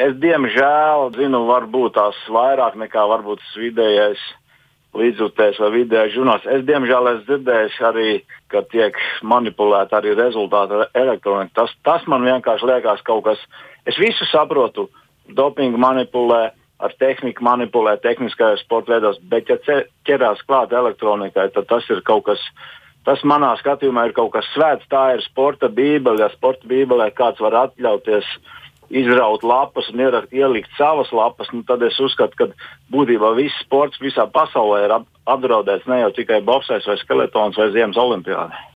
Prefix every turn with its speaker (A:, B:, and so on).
A: Es diemžēl zinu, varbūt tās vairāk nekā varbūt tas vidējais līdzjutējs vai vidējais žurnāls. Es diemžēl esmu dzirdējis arī, ka tiek manipulēta arī rezultāti ar elektroniku. Tas man vienkārši liekas kaut kas. Es visu saprotu, dopingu manipulē, ar tehniku manipulē, tehniskajos sporta veidos, bet ja ķerās klāt elektronikai, tad tas ir kaut kas. Tas manā skatījumā ir kaut kas svēts. Tā ir sporta bībele. Ja sporta bībelē kāds var atļauties izraut lapas un ielikt savas lapas, tad es uzskatu, ka būtībā viss sports visā pasaulē ir apdraudēts, ne jau tikai boksais vai skeletons vai ziemas olimpiāde.